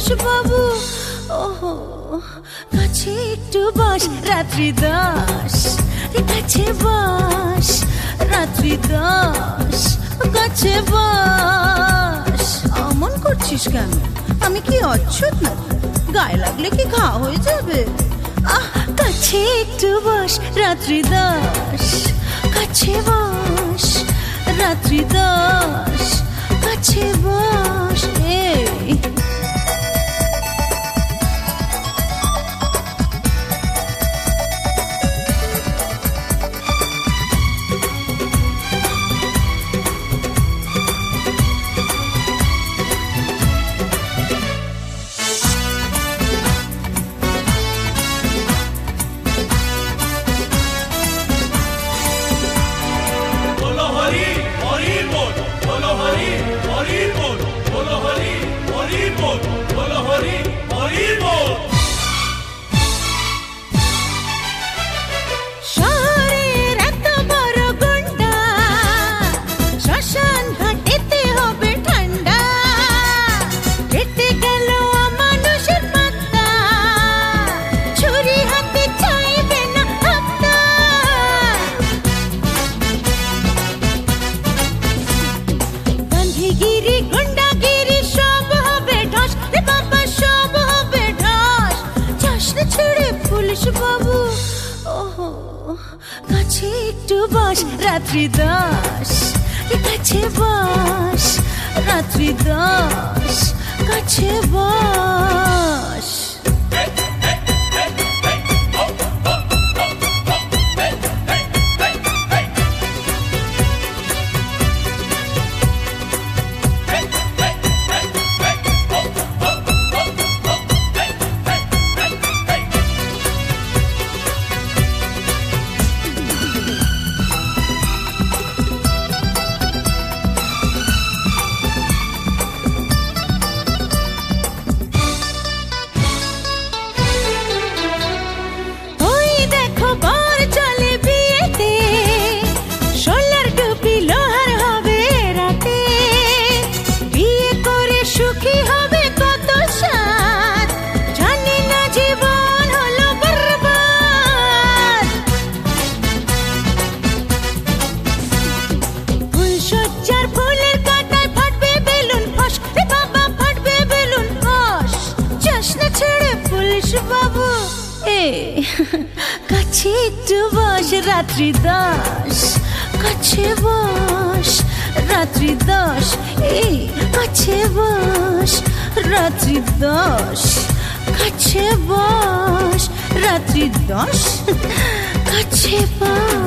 বাবু। ওহো, কাছে একটু বস, রাত্রি 10, কাছে বস, রাত্রি 10, কাছে বস। অমন করছিস কেন? আমি কি অচ্ছুত না? গায়ে লাগলে কি ঘা হয়ে যাবে? কাছে একটু বস, রাত্রি 10, কাছে বস, রাত্রি 10, কাছে বস। বাবু, ওহো, কাছে একটু বস, রাত্রি 10, কাছে বস, রাত্রি 10, কাছে বস। বাবু, কাছে একটু বস, রাত্রি 10, কাছে বস, রাত্রি 10, কাছে বস, রাত্রি 10, কাছে বস, রাত্রি 10, কাছে বস।